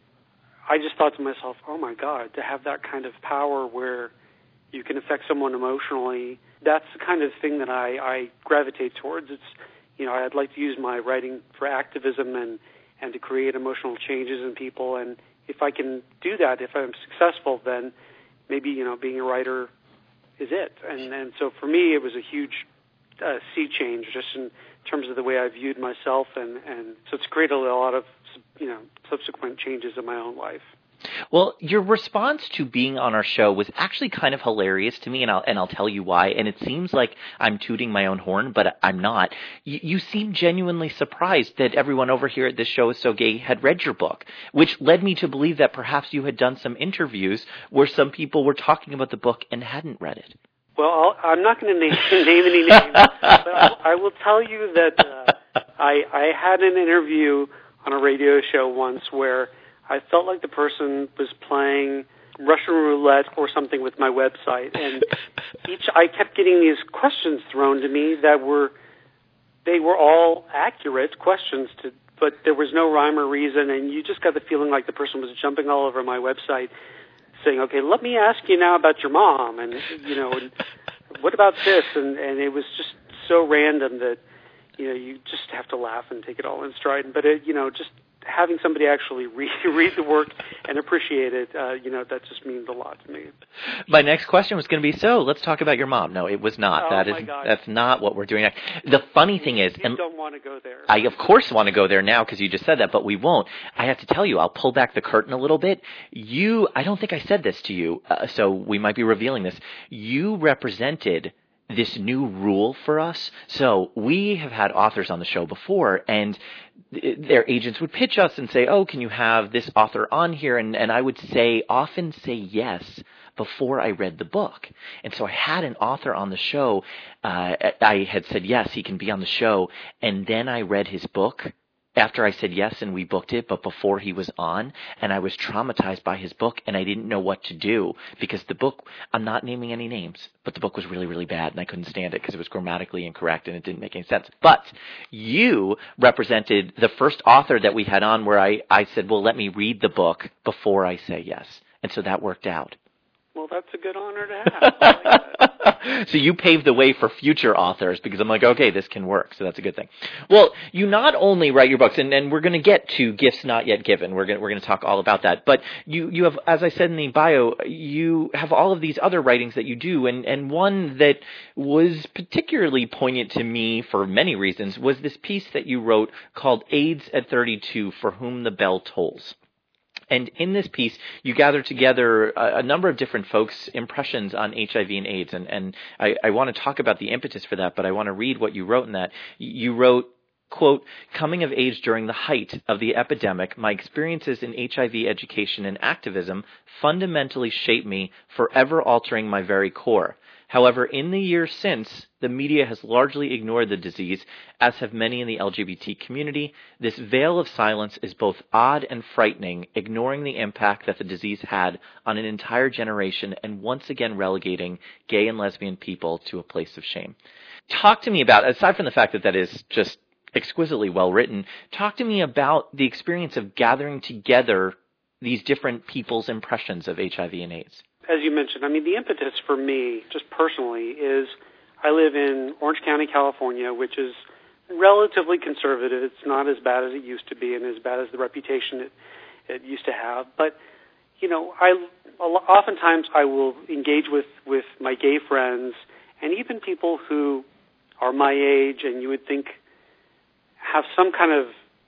I just thought to myself, oh my God, to have that kind of power where you can affect someone emotionally, that's the kind of thing that I, I gravitate towards. It's, you know, I'd like to use my writing for activism and, and to create emotional changes in people. And if I can do that, if I'm successful, then maybe, you know, being a writer is it. And, and so for me, it was a huge uh, sea change just in terms of the way I viewed myself. And, and so it's created a lot of, you know, subsequent changes in my own life. Well, your response to being on our show was actually kind of hilarious to me, and I'll, and I'll tell you why. And it seems like I'm tooting my own horn, but I'm not. You, you seem genuinely surprised that everyone over here at This Show Is So Gay had read your book, which led me to believe that perhaps you had done some interviews where some people were talking about the book and hadn't read it. Well, I'll, I'm not going to name, name any names, but I, I will tell you that uh, I, I had an interview on a radio show once where I felt like the person was playing Russian roulette or something with my website, and each I kept getting these questions thrown to me that were they were all accurate questions, to, but there was no rhyme or reason, and you just got the feeling like the person was jumping all over my website, saying, "Okay, let me ask you now about your mom," and you know, and, what about this, and and it was just so random that you know you just have to laugh and take it all in stride. But it, you know, just having somebody actually read, read the work and appreciate it, uh, you know, that just means a lot to me. My next question was going to be, so let's talk about your mom. No, it was not. Oh, that my is, God. That's not what we're doing. The funny thing is, You and don't want to go there. I of course want to go there now because you just said that, but we won't. I have to tell you, I'll pull back the curtain a little bit. You, I don't think I said this to you, uh, so we might be revealing this. You represented this new rule for us. So we have had authors on the show before, and their agents would pitch us and say, oh, can you have this author on here? And, and I would say, often say yes before I read the book. And so I had an author on the show. Uh, I had said, yes, he can be on the show. And then I read his book after I said yes and we booked it, but before he was on, and I was traumatized by his book, and I didn't know what to do because the book, I'm not naming any names, but the book was really, really bad, and I couldn't stand it because it was grammatically incorrect and it didn't make any sense. But you represented the first author that we had on where I, I said, well, let me read the book before I say yes. And so that worked out. Well, that's a good honor to have. I like that. So you paved the way for future authors because I'm like, okay, this can work. So that's a good thing. Well, you not only write your books, and, and we're going to get to Gifts Not Yet Given. We're going we're going to talk all about that. But you, you have, as I said in the bio, you have all of these other writings that you do. And, and one that was particularly poignant to me for many reasons was this piece that you wrote called AIDS at thirty-two, For Whom the Bell Tolls. And in this piece, you gather together a, a number of different folks' impressions on H I V and AIDS. And, and I, I want to talk about the impetus for that, but I want to read what you wrote in that. You wrote, quote, coming of age during the height of the epidemic, my experiences in H I V education and activism fundamentally shaped me, forever altering my very core. However, in the years since, the media has largely ignored the disease, as have many in the L G B T community. This veil of silence is both odd and frightening, ignoring the impact that the disease had on an entire generation and once again relegating gay and lesbian people to a place of shame. Talk to me about, aside from the fact that that is just exquisitely well written, talk to me about the experience of gathering together these different people's impressions of H I V and AIDS. As you mentioned, I mean, the impetus for me, just personally, is I live in Orange County, California, which is relatively conservative. It's not as bad as it used to be and as bad as the reputation it, it used to have. But, you know, I oftentimes I will engage with, with my gay friends and even people who are my age and you would think have some kind of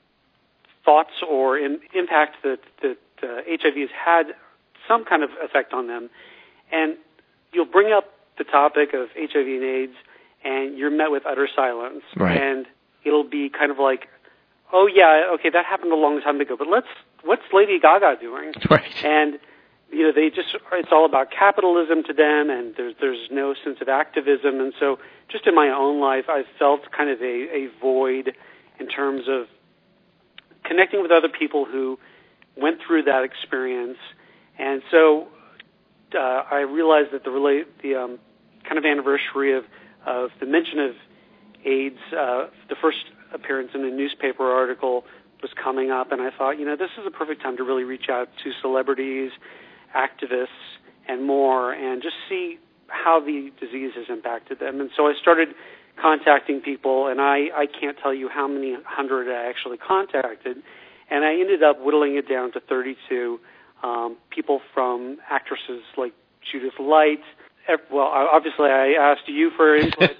thoughts or in, impact that, that uh, H I V has had some kind of effect on them, and you'll bring up the topic of H I V and AIDS, and you're met with utter silence. Right. And it'll be kind of like, oh yeah, okay, that happened a long time ago, but let's what's Lady Gaga doing? Right. And you know, they just it's all about capitalism to them, and there's there's no sense of activism. And so, just in my own life, I felt kind of a, a void in terms of connecting with other people who went through that experience. And so uh, I realized that the relate, the um, kind of anniversary of, of the mention of AIDS, uh, the first appearance in a newspaper article was coming up, and I thought, you know, this is a perfect time to really reach out to celebrities, activists, and more, and just see how the disease has impacted them. And so I started contacting people, and I, I can't tell you how many hundred I actually contacted, and I ended up whittling it down to thirty-two. Um, people from actresses like Judith Light. Well, obviously I asked you for input,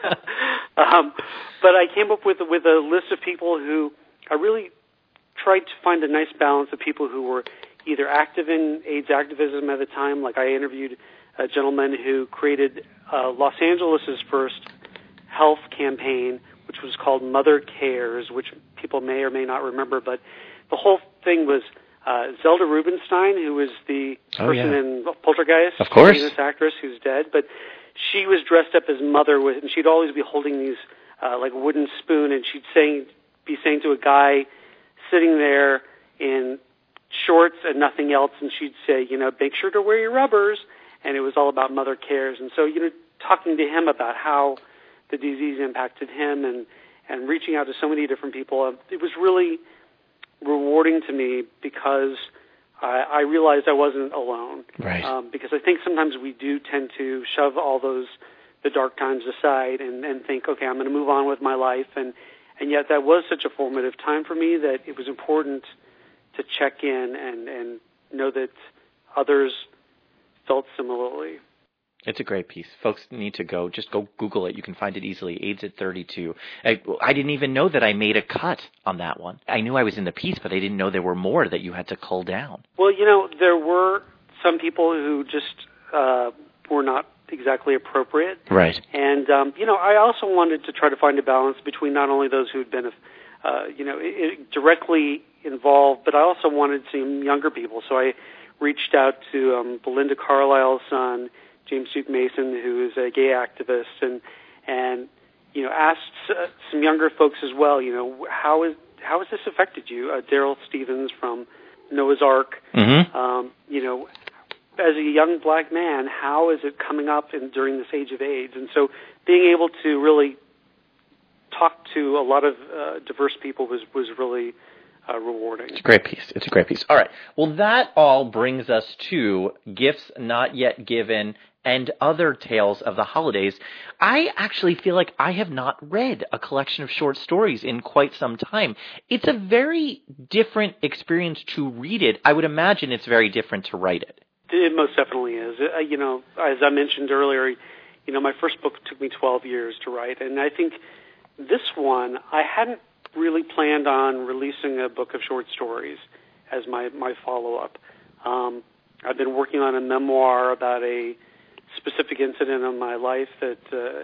um, but I came up with with a list of people who I really tried to find a nice balance of people who were either active in AIDS activism at the time. Like I interviewed a gentleman who created uh, Los Angeles' first health campaign, which was called Mother Cares, which people may or may not remember, but the whole thing was Uh, Zelda Rubinstein, who was the oh, person yeah. in Poltergeist, of course, famous actress who's dead, but she was dressed up as Mother, with, and she'd always be holding these uh, like wooden spoon, and she'd saying, be saying to a guy sitting there in shorts and nothing else, and she'd say, you know, make sure to wear your rubbers, and it was all about Mother Cares, and so you know, talking to him about how the disease impacted him, and and reaching out to so many different people, uh, it was really rewarding to me because I, I realized I wasn't alone. Right. Um, because I think sometimes we do tend to shove all those the dark times aside and, and think, okay, I'm going to move on with my life, and and yet that was such a formative time for me that it was important to check in and and know that others felt similarly. It's a great piece. Folks need to go, just go Google it. You can find it easily, AIDS at thirty-two. I, I didn't even know that I made a cut on that one. I knew I was in the piece, but I didn't know there were more that you had to cull down. Well, you know, there were some people who just uh, were not exactly appropriate. Right. And, um, you know, I also wanted to try to find a balance between not only those who had been, uh, you know, it, directly involved, but I also wanted some younger people. So I reached out to um, Belinda Carlisle's son, James Duke Mason, who is a gay activist, and, and you know, asked uh, some younger folks as well, you know, how is how has this affected you? Uh, Daryl Stevens from Noah's Ark, mm-hmm. um, you know, as a young black man, how is it coming up in, during this age of AIDS? And so being able to really talk to a lot of uh, diverse people was, was really uh, rewarding. It's a great piece. It's a great piece. All right. Well, that all brings us to Gifts Not Yet Given and Other Tales of the Holidays. I actually feel like I have not read a collection of short stories in quite some time. It's a very different experience to read it. I would imagine it's very different to write it. It most definitely is. Uh, you know, as I mentioned earlier, you know, my first book took me twelve years to write, and I think this one, I hadn't really planned on releasing a book of short stories as my, my follow-up. Um, I've been working on a memoir about a specific incident in my life that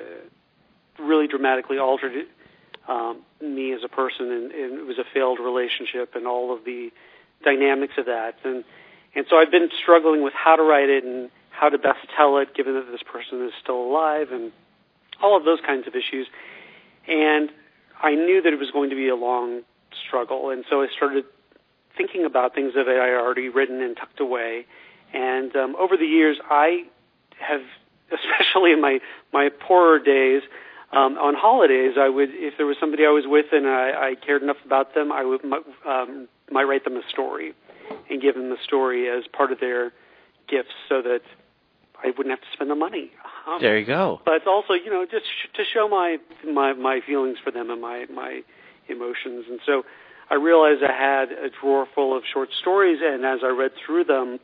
uh, really dramatically altered it, um, me as a person, and, and it was a failed relationship and all of the dynamics of that. And and so I've been struggling with how to write it and how to best tell it, given that this person is still alive, and all of those kinds of issues. And I knew that it was going to be a long struggle, and so I started thinking about things that I had already written and tucked away. And um, over the years, I have, especially in my, my poorer days, um, on holidays, I would, if there was somebody I was with and I, I cared enough about them, I would um, might write them a story and give them the story as part of their gifts so that I wouldn't have to spend the money. Um, there you go. But also, you know, just sh- to show my, my my feelings for them and my, my emotions. And so I realized I had a drawer full of short stories, and as I read through them,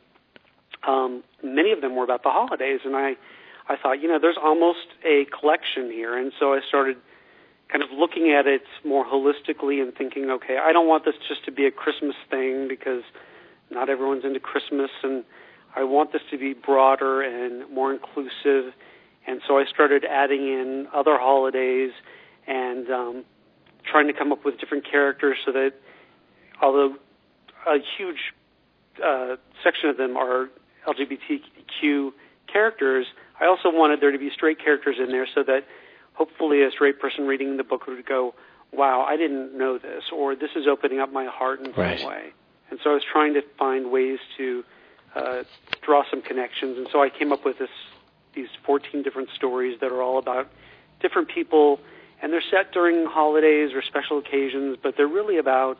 Um, many of them were about the holidays, and I, I thought, you know, there's almost a collection here, and so I started kind of looking at it more holistically and thinking, okay, I don't want this just to be a Christmas thing because not everyone's into Christmas, and I want this to be broader and more inclusive, and so I started adding in other holidays and um, trying to come up with different characters so that although a huge uh, section of them are L G B T Q characters, I also wanted there to be straight characters in there so that hopefully a straight person reading the book would go, wow, I didn't know this, or this is opening up my heart in some right. way. And so I was trying to find ways to uh, draw some connections, and so I came up with this these fourteen different stories that are all about different people, and they're set during holidays or special occasions, but they're really about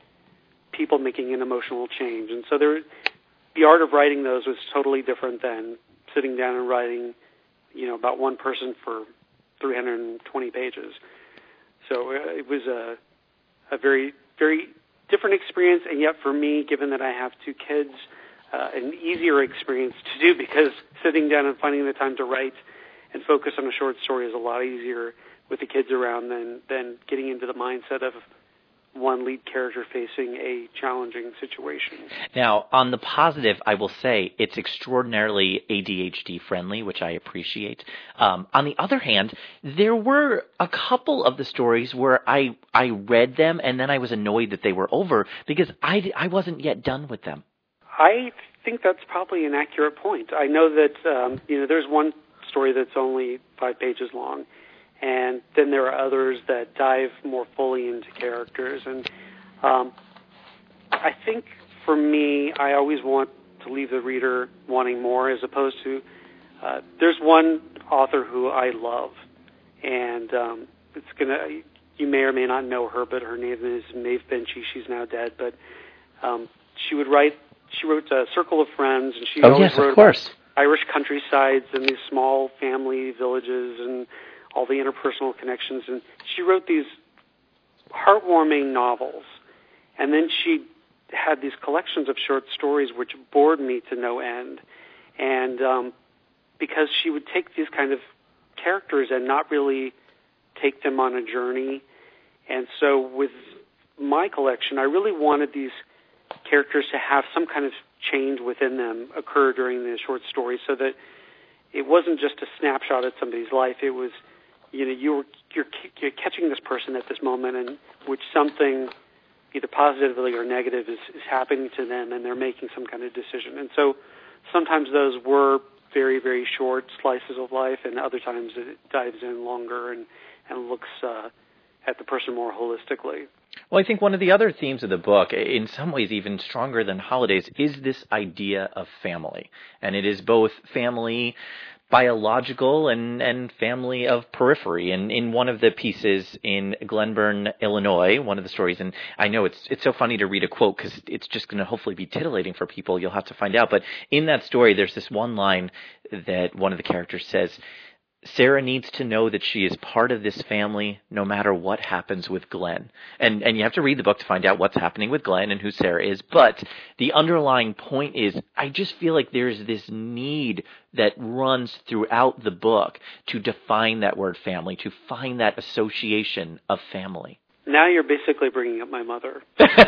people making an emotional change. And so there, the art of writing those was totally different than sitting down and writing, you know, about one person for three hundred twenty pages. So uh, it was a, a very, very different experience, and yet for me, given that I have two kids, uh, an easier experience to do because sitting down and finding the time to write and focus on a short story is a lot easier with the kids around than, than getting into the mindset of one lead character facing a challenging situation. Now, on the positive, I will say it's extraordinarily A D H D friendly, which I appreciate. Um, on the other hand, there were a couple of the stories where I, I read them and then I was annoyed that they were over because I, I wasn't yet done with them. I think that's probably an accurate point. I know that um, you know there's one story that's only five pages long, and then there are others that dive more fully into characters. And um, I think for me, I always want to leave the reader wanting more as opposed to, uh, there's one author who I love, and um, it's going to, you may or may not know her, but her name is Maeve Binchy. She's now dead, but um, she would write, she wrote uh, Circle of Friends, and she oh, always yes, wrote of course. Irish countrysides and these small family villages and all the interpersonal connections, and she wrote these heartwarming novels, and then she had these collections of short stories which bored me to no end, and um, because she would take these kind of characters and not really take them on a journey, and so with my collection, I really wanted these characters to have some kind of change within them occur during the short stories so that it wasn't just a snapshot at somebody's life. It was, you know, you were, you're, you're catching this person at this moment in which something, either positively or negative, is, is happening to them, and they're making some kind of decision. And so sometimes those were very, very short slices of life, and other times it dives in longer and, and looks uh, at the person more holistically. Well, I think one of the other themes of the book, in some ways even stronger than holidays, is this idea of family. And it is both family biological and, and family of periphery. And in one of the pieces in Glenburn, Illinois, one of the stories, and I know it's it's so funny to read a quote because it's just going to hopefully be titillating for people. You'll have to find out. But in that story, there's this one line that one of the characters says, Sarah needs to know that she is part of this family no matter what happens with Glenn. And and you have to read the book to find out what's happening with Glenn and who Sarah is. But the underlying point is I just feel like there's this need that runs throughout the book to define that word family, to find that association of family. Now you're basically bringing up my mother.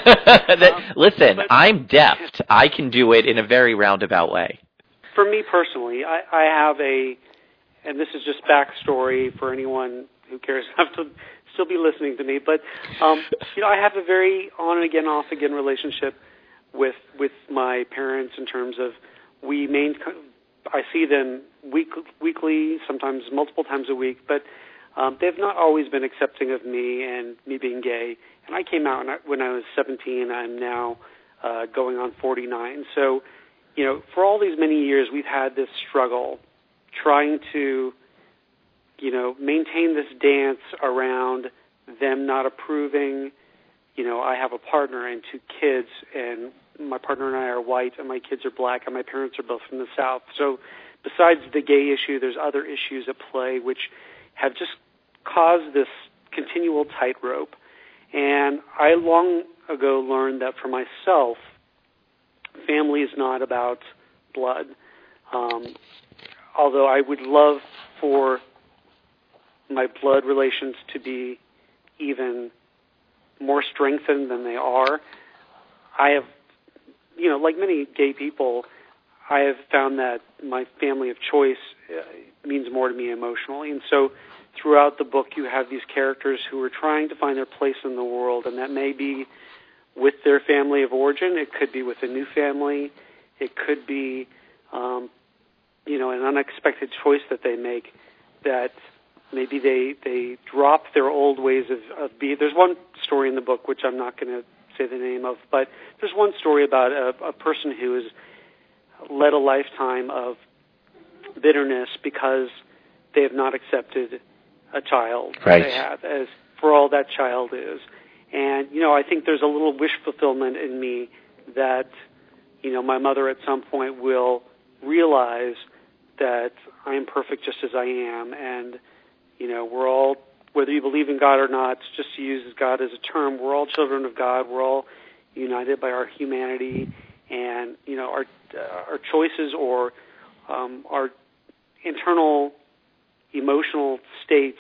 that, listen, but, I'm deft. I can do it in a very roundabout way. For me personally, I, I have a... and this is just backstory for anyone who cares enough to still be listening to me. But um, you know, I have a very on and again, off again relationship with with my parents in terms of we main. I see them week, weekly, sometimes multiple times a week, but um, they've not always been accepting of me and me being gay. And I came out when I was seventeen. I'm now uh, going on forty-nine. So, you know, for all these many years, we've had this struggle trying to, you know, maintain this dance around them not approving. You know, I have a partner and two kids, and my partner and I are white, and my kids are black, and my parents are both from the South. So besides the gay issue, there's other issues at play which have just caused this continual tightrope. And I long ago learned that for myself, family is not about blood. Um, although I would love for my blood relations to be even more strengthened than they are, I have, you know, like many gay people, I have found that my family of choice uh, means more to me emotionally. And so throughout the book, you have these characters who are trying to find their place in the world, and that may be with their family of origin. It could be with a new family. It could be, um, you know, an unexpected choice that they make, that maybe they they drop their old ways of, of being. There's one story in the book, which I'm not going to say the name of, but there's one story about a, a person who has led a lifetime of bitterness because they have not accepted a child right. they have, as for all that child is. And, you know, I think there's a little wish fulfillment in me that, you know, my mother at some point will realize that I am perfect just as I am, and, you know, we're all, whether you believe in God or not, just to use God as a term, we're all children of God. We're all united by our humanity, and, you know, our uh, our choices or um, our internal emotional states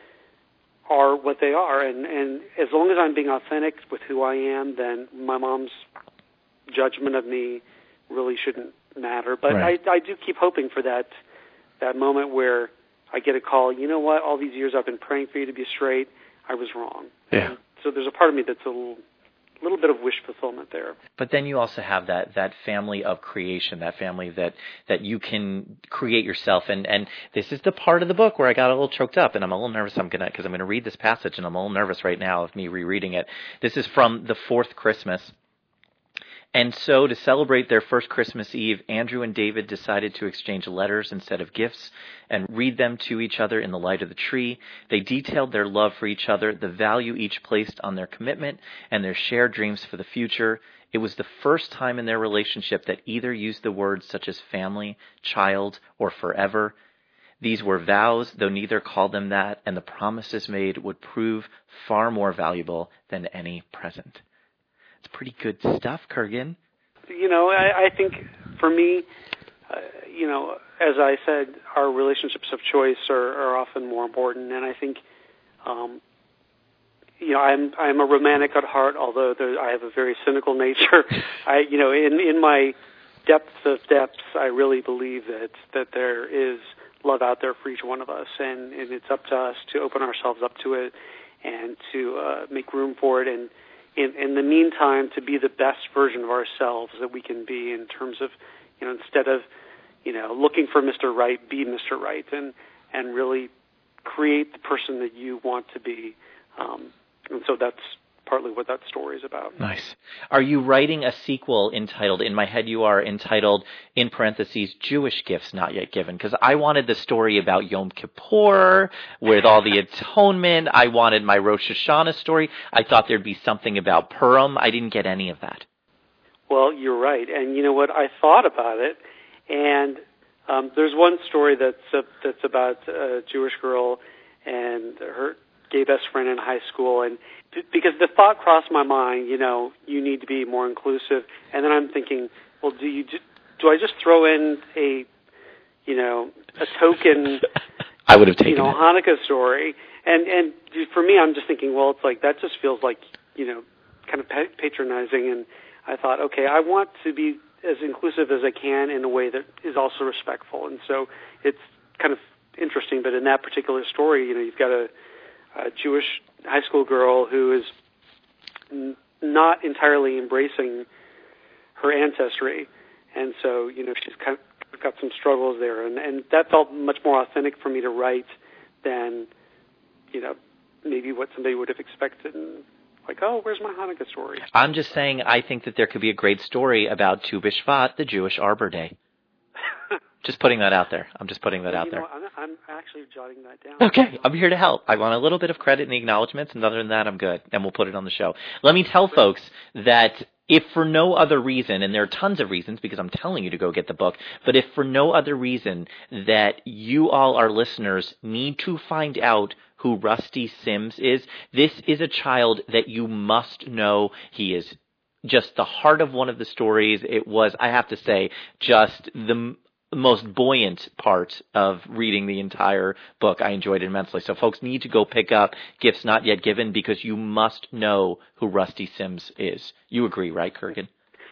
are what they are. And, and as long as I'm being authentic with who I am, then my mom's judgment of me really shouldn't matter. But right. I, I do keep hoping for that that moment where I get a call, you know what, all these years I've been praying for you to be straight, I was wrong. Yeah. And so there's a part of me that's a little, little bit of wish fulfillment there. But then you also have that, that family of creation, that family that, that you can create yourself. And, and this is the part of the book where I got a little choked up, and I'm a little nervous. I'm gonna because I'm gonna read this passage, and I'm a little nervous right now of me rereading it. This is from The Fourth Christmas. And so, to celebrate their first Christmas Eve, Andrew and David decided to exchange letters instead of gifts and read them to each other in the light of the tree. They detailed their love for each other, the value each placed on their commitment, and their shared dreams for the future. It was the first time in their relationship that either used the words such as family, child, or forever. These were vows, though neither called them that, and the promises made would prove far more valuable than any present. It's pretty good stuff, Kurgan. You know, I, I think for me, uh, you know, as I said, our relationships of choice are, are often more important, and I think, um, you know, I'm I'm a romantic at heart, although there, I have a very cynical nature. I, you know, in in my depths of depths, I really believe that, that there is love out there for each one of us, and, and it's up to us to open ourselves up to it and to uh, make room for it, and in, in the meantime, to be the best version of ourselves that we can be in terms of, you know, instead of, you know, looking for Mister Right, be Mister Right, and, and really create the person that you want to be. Um, and so that's partly what that story is about. Nice. Are you writing a sequel entitled, in my head you are, entitled, in parentheses, Jewish Gifts Not Yet Given? Because I wanted the story about Yom Kippur with all the atonement. I wanted my Rosh Hashanah story. I thought there'd be something about Purim. I didn't get any of that. Well, you're right. And you know what? I thought about it, and um, there's one story that's uh, that's about a Jewish girl and her gay best friend in high school, and because the thought crossed my mind, you know, you need to be more inclusive. And then I'm thinking, well, do you do I just throw in a, you know, a token, I would have taken you know, it. Hanukkah story? And and for me, I'm just thinking, well, it's like that just feels like, you know, kind of patronizing. And I thought, okay, I want to be as inclusive as I can in a way that is also respectful. And so it's kind of interesting. But in that particular story, you know, you've got a, a Jewish high school girl who is n- not entirely embracing her ancestry, and so, you know, she's kind of got some struggles there, and, and that felt much more authentic for me to write than, you know, maybe what somebody would have expected. And like, oh, where's my Hanukkah story? I'm just saying I think that there could be a great story about Tu B'Shvat, the Jewish Arbor Day. Just putting that out there. I'm just putting that well, out you there. know, I'm, I'm actually jotting that down. Okay, I'm here to help. I want a little bit of credit and acknowledgments, and other than that, I'm good, and we'll put it on the show. Let me tell folks that if for no other reason, and there are tons of reasons because I'm telling you to go get the book, but if for no other reason that you all, our listeners, need to find out who Rusty Sims is, this is a child that you must know. He is just the heart of one of the stories. It was, I have to say, just the most buoyant part of reading the entire book. I enjoyed it immensely. So folks need to go pick up Gifts Not Yet Given because you must know who Rusty Sims is. You agree, right, Kurgan?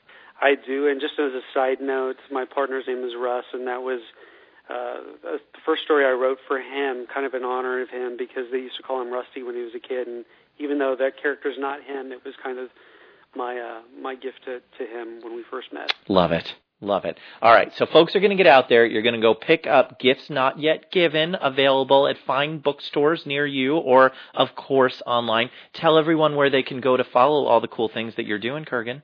I do. And just as a side note, my partner's name is Russ, and that was uh, the first story I wrote for him, kind of in honor of him, because they used to call him Rusty when he was a kid. And even though that character's not him, it was kind of my uh, my gift to, to him when we first met. Love it. Love it. All right, so folks are going to get out there. You're going to go pick up Gifts Not Yet Given, available at fine bookstores near you or, of course, online. Tell everyone where they can go to follow all the cool things that you're doing, Kurgan.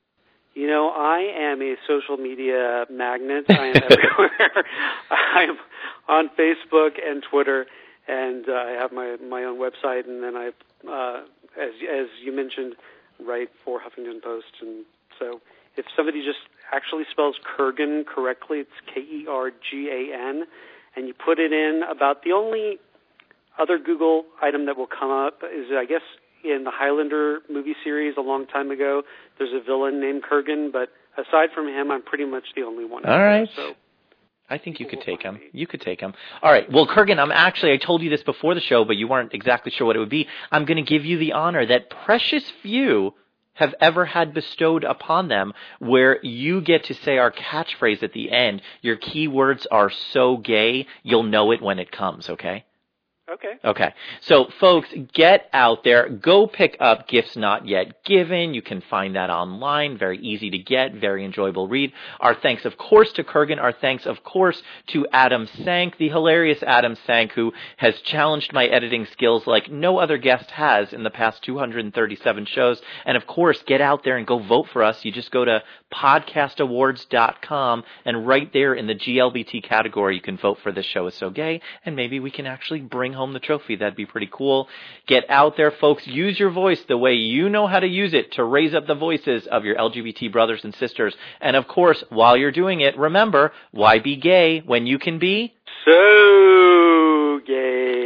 You know, I am a social media magnet. I am everywhere. I'm on Facebook and Twitter, and uh, I have my, my own website, and then I, uh, as as you mentioned, write for Huffington Post. And so if somebody just actually spells Kurgan correctly, it's K E R G A N, and you put it in, about the only other Google item that will come up is, I guess, in the Highlander movie series a long time ago, there's a villain named Kurgan, but aside from him, I'm pretty much the only one. All right. There, so I think you could take him. You could take him. All right. Well, Kurgan, I'm actually, I told you this before the show, but you weren't exactly sure what it would be. I'm going to give you the honor that precious few have ever had bestowed upon them, where you get to say our catchphrase at the end. Your keywords are so gay, you'll know it when it comes, okay? Okay. Okay. So, folks, get out there. Go pick up Gifts Not Yet Given. You can find that online. Very easy to get. Very enjoyable read. Our thanks, of course, to Kurgan. Our thanks, of course, to Adam Sank, the hilarious Adam Sank, who has challenged my editing skills like no other guest has in the past two hundred thirty-seven shows. And, of course, get out there and go vote for us. You just go to podcast awards dot com, and right there in the G L B T category, you can vote for This Show Is So Gay, and maybe we can actually bring home the trophy. That'd be pretty cool. Get out there, folks. Use your voice the way you know how to use it to raise up the voices of your L G B T brothers and sisters. And of course, while you're doing it, remember, why be gay when you can be so gay?